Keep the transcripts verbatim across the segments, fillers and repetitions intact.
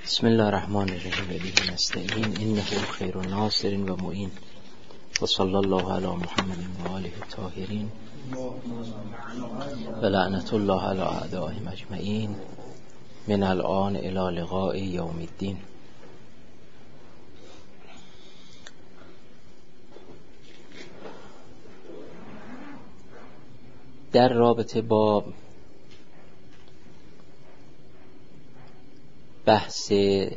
بسم الله الرحمن الرحیم. به نستعین انه خیر ناصر و معین و صلی الله علی محمد و آله الطاهرین و لعنت الله علی اعدائهم اجمعین من الان الی لقاء یوم الدین. در رابطه با بحث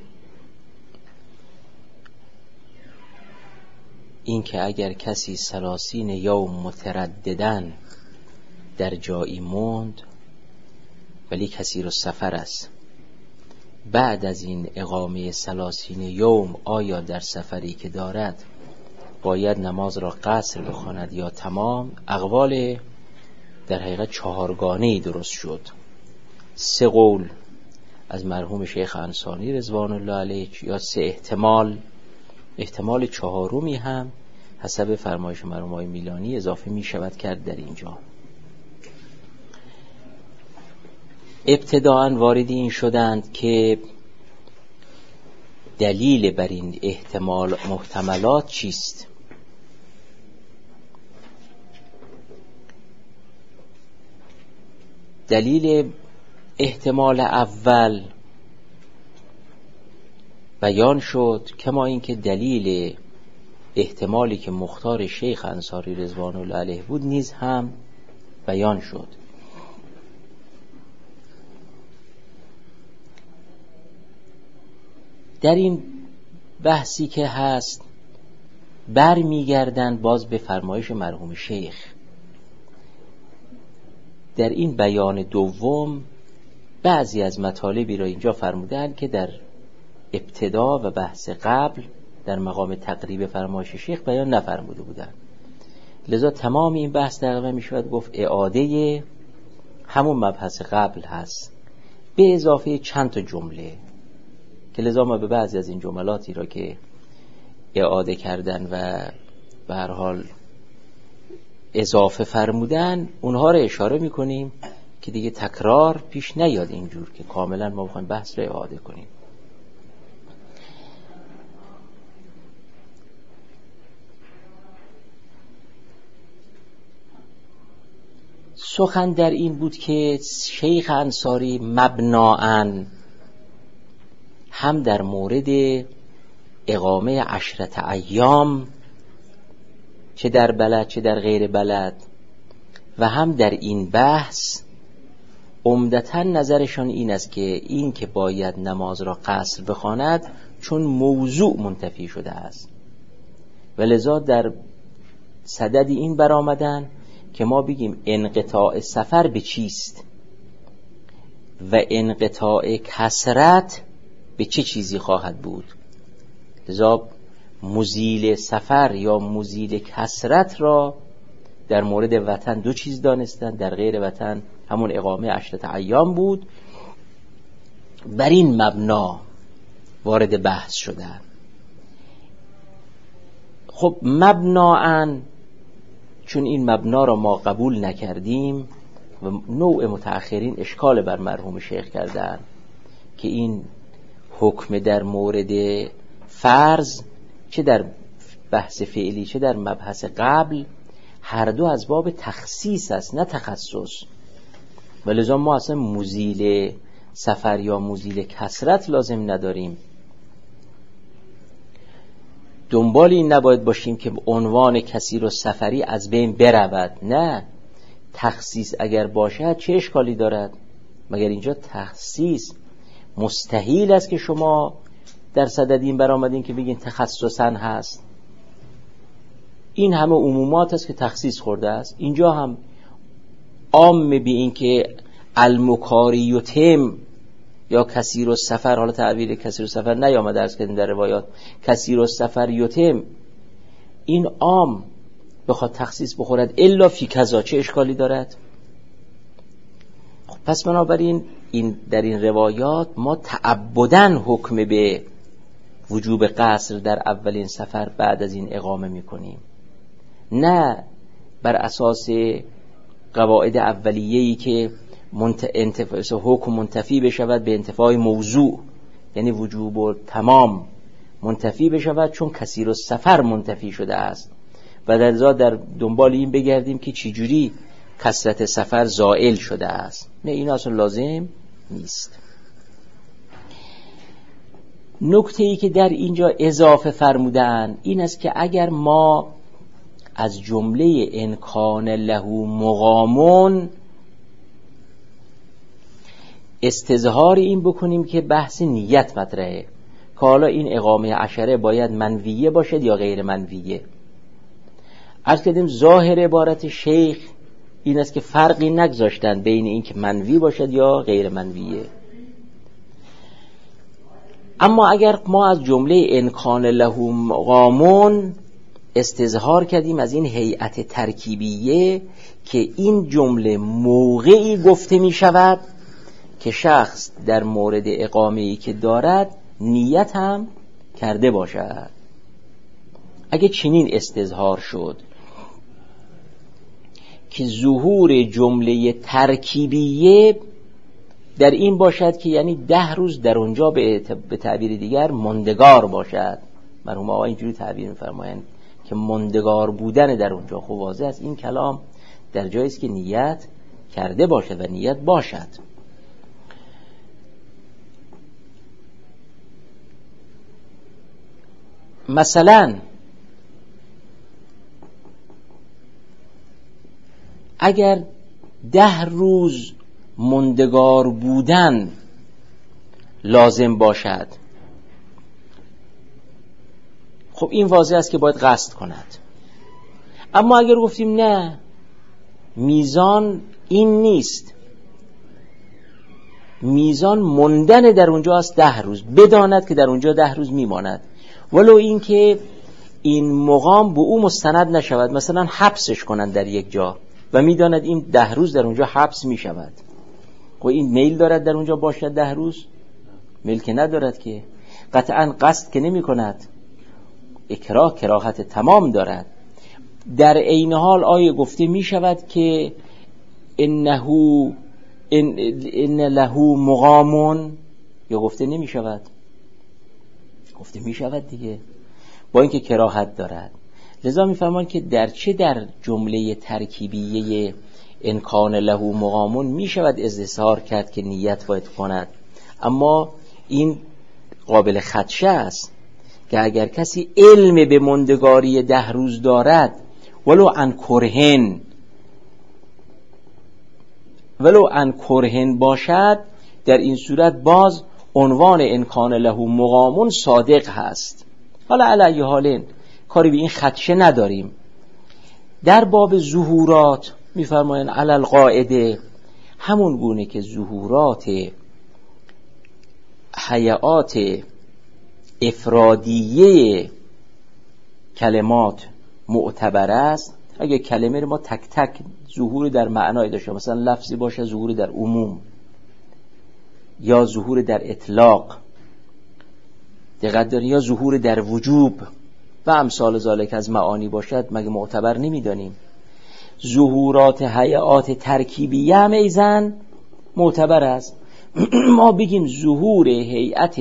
این که اگر کسی ثلاثین یوم مترددن در جایی موند ولی کسی رو سفر است، بعد از این اقامه ثلاثین یوم آیا در سفری که دارد باید نماز را قصر بخواند یا تمام؟ اقوال در حقیقت چهارگانه‌ای درست شد. سه قول از مرحوم شیخ انصاری رضوان الله علیه یا سه احتمال، احتمال چهارمی هم حسب فرمایش مرحوم آقای میلانی اضافه می شود کرد در اینجا. ابتداءً وارد این شدند که دلیل بر این احتمال محتملات چیست؟ دلیل احتمال اول بیان شد، کما اینکه دلیل احتمالی که مختار شیخ انصاری رضوان الله علیه بود نیز هم بیان شد. در این بحثی که هست بر میگردند باز به فرمایش مرحوم شیخ. در این بیان دوم بعضی از مطالبی را اینجا فرمودند که در ابتدا و بحث قبل در مقام تقریب فرمایش شیخ بیان نفرموده بودند. لذا تمام این بحث تقریبا میشود گفت اعاده همون مبحث قبل هست به اضافه چند تا جمله که لذا ما به بعضی از این جملاتی را که اعاده کردن و به هر حال اضافه فرمودن اونها را اشاره میکنیم که دیگه تکرار پیش نیاد اینجور که کاملا ما بخوایم بحث را اعاده کنیم. سخن در این بود که شیخ انصاری مبناً هم در مورد اقامه عشرت ایام چه در بلد چه در غیر بلد و هم در این بحث عمدتاً نظرشان این است که این که باید نماز را قصر بخواند چون موضوع منتفی شده است و لذا در صدد این برآمدن که ما بگیم انقطاع سفر به چیست و انقطاع کثرت به چه چیزی خواهد بود. لذا مزیل سفر یا مزیل کثرت را در مورد وطن دو چیز دانستن، در غیر وطن همون اقامه عشرت ایام بود. بر این مبنا وارد بحث شدن. خب مبناً چون این مبنا را ما قبول نکردیم و نوع متأخرین اشکال بر مرحوم شیخ کردن که این حکم در مورد فرض چه در بحث فعلی چه در مبحث قبل هر دو از باب تخصیص است نه تخصص، ولذا ما اصلا مزیل سفر یا مزیل کثرت لازم نداریم. دنبال این نباید باشیم که عنوان کثیر و سفری از بین برود، نه، تخصیص اگر باشد چه اشکالی دارد؟ مگر اینجا تخصیص مستحیل است که شما در صدد این برآمدین که بگین تخصصاً هست. این همه عمومات است که تخصیص خورده است. اینجا هم عام بی این که المکاری و تم یا کثیر و سفر، حالا تعبیر کثیر و سفر نیامده است که در روایات کثیر و سفر یتم، این عام بخواد تخصیص بخورد الا فی کذا چه اشکالی دارد؟ خب پس بنابراین این در این روایات ما تعبداً حکم به وجوب قصر در اولین سفر بعد از این اقامه میکنیم، نه بر اساس قواعد اولیه‌ای که منت... انتف... حکم منتفی بشود به انتفاع موضوع یعنی وجوب و تمام منتفی بشود، چون کثیر السفر منتفی شده است و در ذات در دنبال این بگردیم که چجوری کثرت سفر زائل شده است. نه، این اصلا لازم نیست. نکته ای که در اینجا اضافه فرمودن این است که اگر ما از جمله انکان له مقامون استظهار این بکنیم که بحث نیت مطرحه، که حالا این اقامه عشره باید منویه باشد یا غیر منویه. عرض کردیم ظاهر عبارت شیخ این است که فرقی نگذاشتن بین این که منوی باشد یا غیر منویه. اما اگر ما از جمله انکان له مقامون استظهار کردیم از این هیئت ترکیبیه که این جمله موقعی گفته می شود که شخص در مورد اقامه‌ای که دارد نیت هم کرده باشد. اگه چنین استظهار شد که ظهور جمله ترکیبیه در این باشد که یعنی ده روز در اونجا به تعبیر دیگر ماندگار باشد، مرحوم آقا اینجوری تعبیر می‌فرمایند که ماندگار بودن در اونجا، خب واضح است این کلام در جایی است که نیت کرده باشد و نیت باشد. مثلا اگر ده روز ماندگار بودن لازم باشد، خب این واضح است که باید قصد کند. اما اگر گفتیم نه، میزان این نیست، میزان موندن در اونجا است ده روز، بداند که در اونجا ده روز میماند، ولو این که این مقام به او مستند نشود، مثلا حبسش کنند در یک جا و میداند این ده روز در اونجا حبس میشود، خب این میل دارد در اونجا باشد ده روز؟ میل که ندارد، که قطعا قصد که نمی کند، اکراه کراهت تمام دارد. در عین حال آیه گفته می شود که انه ان, ان له مقامون، یا گفته نمی شود؟ گفته می شود دیگه، با اینکه کراهت دارد. لذا می فرمان که در چه در جمله ترکیبیه انکان له مقامون می شود استظهار کرد که نیت باید کند، اما این قابل خدشه است که اگر کسی علم به ماندگاری ده روز دارد ولو ان کرهن ولو ان کرهن باشد، در این صورت باز عنوان انکان له مقامون صادق هست. حالا علی حالین کاری به این خدشه نداریم. در باب ظهورات میفرمایند علی القاعده، همون گونه که ظهورات حیات افرادیه کلمات معتبر است، اگه کلمه رو ما تک تک ظهور در معنای داشته، مثلا لفظی باشه ظهور در عموم یا ظهور در اطلاق، دقت دارین، یا ظهور در وجوب و امثال ذالک از معانی باشد، مگه معتبر نمیدانیم؟ ظهورات حیات ترکیبیه هم ایزن معتبر است. ما بگیم ظهور هیئت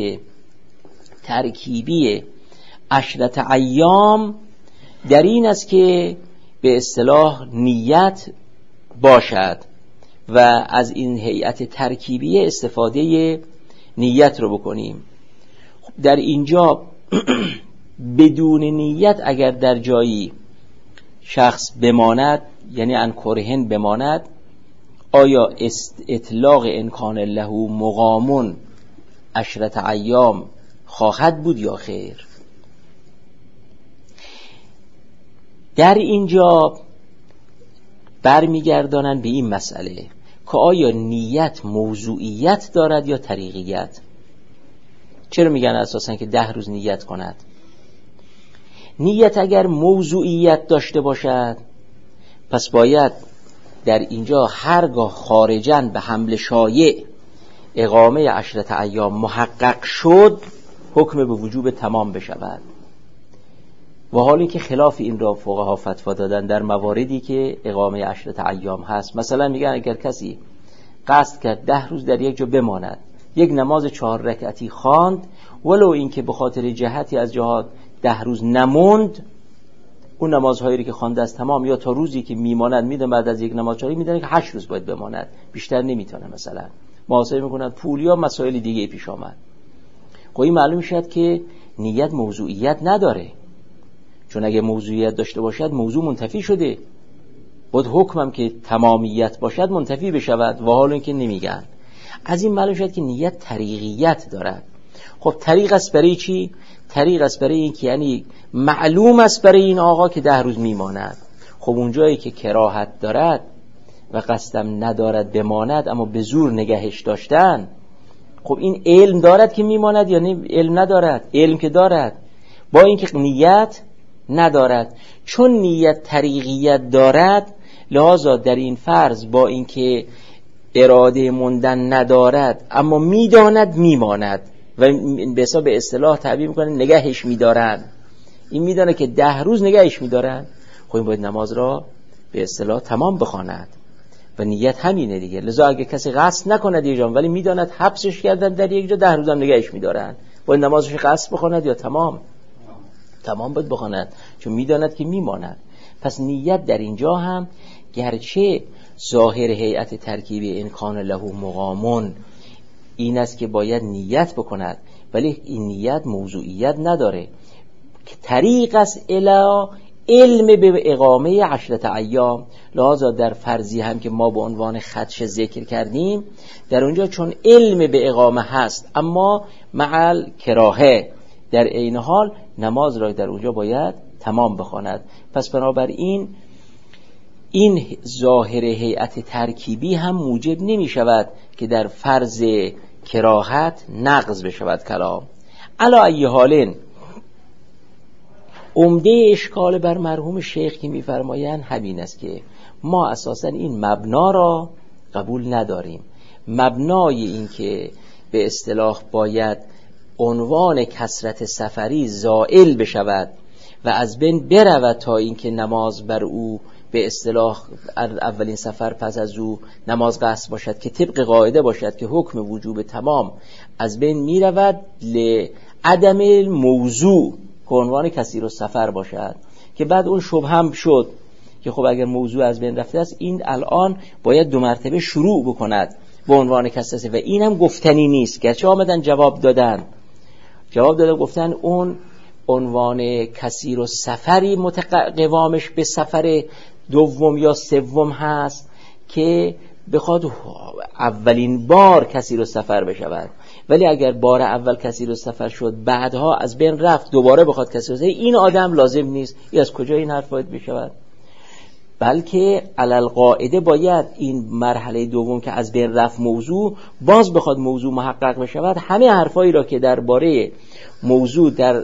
ترکیبی عشرت ایام در این است که به اصطلاح نیت باشد و از این هیئت ترکیبی استفاده نیت رو بکنیم. در اینجا بدون نیت اگر در جایی شخص بماند، یعنی ان کرهن بماند، آیا اطلاق انکان له مقامون عشرت ایام خواهد بود یا خیر؟ در اینجا برمیگردانن به این مسئله که آیا نیت موضوعیت دارد یا طریقیت. چرا میگن اساساً که ده روز نیت کند؟ نیت اگر موضوعیت داشته باشد، پس باید در اینجا هرگاه خارجاً به حمل شایع اقامه عشرت ایام محقق شد، حکم به وجوب تمام بشود. و حالی که خلاف این را فقها فتوا دادن در مواردی که اقامه عشرت ایام هست. مثلا میگن اگر کسی قصد کرد ده روز در یک جا بماند یک نماز چهار رکعتی خواند، ولو اینکه به خاطر جهتی از جهات ده روز نموند، اون نمازهایی که خوانده است تمام، یا تا روزی که میماند میدونه بعد از یک نماز چهاری میدونه که هشت روز باید بماند، بیشتر نمیتونه مثلا محاسبه میکنند پول یا مسائل دیگه پیش آمد. خب این معلوم شد که نیت موضوعیت نداره، چون اگه موضوعیت داشته باشد موضوع منتفی شده، بود حکمم که تمامیت باشد منتفی بشود، و حال اینکه نمیگن. از این معلوم شد که نیت طریقیت دارد. خب طریق است برای چی؟ طریق است برای این که یعنی معلوم است برای این آقا که ده روز میماند. خب اونجایی که کراهت دارد و قصدم ندارد بماند اما به زور نگهش داشتن، خب این علم دارد که میماند یا نه؟ علم ندارد. علم که دارد، با اینکه نیت ندارد. چون نیت طریقیت دارد، لذا در این فرض با اینکه اراده موندن ندارد اما میداند میماند و به حساب اصطلاح تعبیر میکنه نگهش میدارن. این میدانه که ده روز نگهش میدارن، خب این باید نماز را به اصطلاح تمام بخواند و نیت همینه دیگه. لذا اگه کسی قصد نکند یه جا ولی میداند حبسش کردن در یک جا، ده روز هم نگهش میدارن، باید نمازش قصد بخواند یا تمام؟ تمام باید بخواند، چون میداند که میماند. پس نیت در اینجا هم گرچه ظاهر هیئت ترکیبی انکان له مقامون این است که باید نیت بکند، ولی این نیت موضوعیت نداره که طریق است الی علم به اقامه عشرت ایام. لذا در فرضی هم که ما به عنوان خدش ذکر کردیم، در اونجا چون علم به اقامه هست اما معل کراهه، در عین حال نماز را در اونجا باید تمام بخواند. پس بنابراین این ظاهر هیئت ترکیبی هم موجب نمی شود که در فرض کراهت نقض بشود کلام. علا ای حالن، عمده اشکال بر مرحوم شیخ که می فرمایند همین است که ما اساسا این مبنا را قبول نداریم. مبنای این که به اصطلاح باید عنوان کثرت سفری زائل بشود و از بین برود تا اینکه نماز بر او به اصطلاح اولین سفر پس از او نماز قصد باشد که طبق قاعده باشد که حکم وجوب تمام از بین می رود، لعدم موضوع که عنوان کثیر السفر باشد، که بعد اون شبه هم شد که خب اگر موضوع از بین رفته است این الان باید دو مرتبه شروع بکند به عنوان کثرت، و این هم گفتنی نیست. گرچه آمدن جواب دادن جواب دادن گفتن اون عنوان کثیر السفری متقوامش به سفر دوم یا سوم هست که بخواد اولین بار کثیر السفر بشود، ولی اگر بار اول کثیر السفر شد بعدها از بین رفت دوباره بخواد کثیر السفر، این آدم لازم نیست. این از کجا این حرف باید بشود؟ بلکه علل قاعده باید این مرحله دوم که از بین رفت موضوع باز بخواد موضوع محقق بشود، همه حرفایی را که درباره موضوع در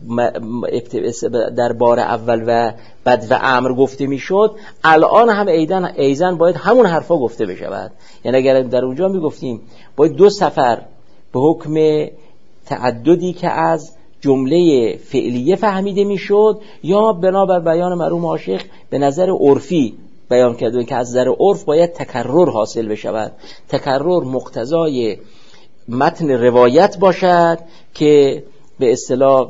در بار اول و بعد و امر گفته میشد الان هم ایدن ایزن باید همون حرفا گفته بشود. یعنی اگر در اونجا میگفتیم باید دو سفر به حکم تعددی که از جمله فعلیه فهمیده میشد، یا بنابر بیان مرحوم عاشق به نظر عرفی بیان کرده که از نظر عرف باید تکرر حاصل بشود. تکرر مقتضای متن روایت باشد که به اصطلاح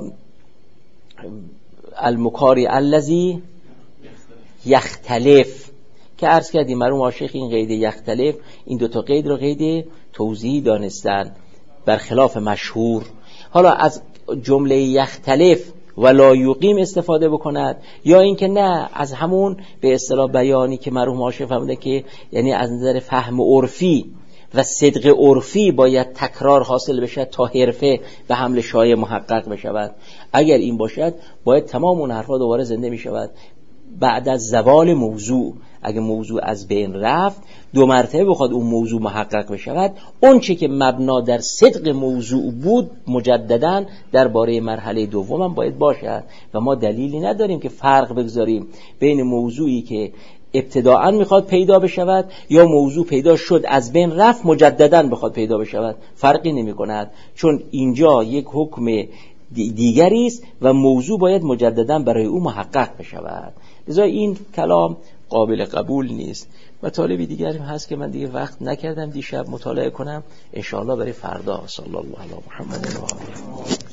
المکاری الذی یختلف که عرض کردیم مرحوم عاشق این قید یختلف، این دو تا قید رو قید توضیحی دانستن برخلاف مشهور. حالا از جمله یختلف ولا یقیم استفاده بکند، یا اینکه نه از همون به اصطلاح بیانی که مرحوم عاشق فرموده که یعنی از نظر فهم عرفی و صدق عرفی باید تکرار حاصل بشد تا حرفه و حمل شایع محقق بشود. اگر این باشد باید تمام اون حرفا دوباره زنده می شود بعد از زوال موضوع. اگر موضوع از بین رفت دو مرتبه بخواد اون موضوع محقق بشود، اون چی که مبنا در صدق موضوع بود مجددا درباره مرحله دوم هم باید باشد. و ما دلیلی نداریم که فرق بگذاریم بین موضوعی که ابتداعاً میخواد پیدا بشود یا موضوع پیدا شد از بین رفت مجدداً بخواد پیدا بشود. فرقی نمی کند، چون اینجا یک حکم دیگری است و موضوع باید مجدداً برای او محقق بشود. لذا این کلام قابل قبول نیست. مطالبی دیگری هست که من دیگه وقت نکردم دیشب مطالعه کنم، انشاءالله برای فردا. صلی الله علی محمد و آله.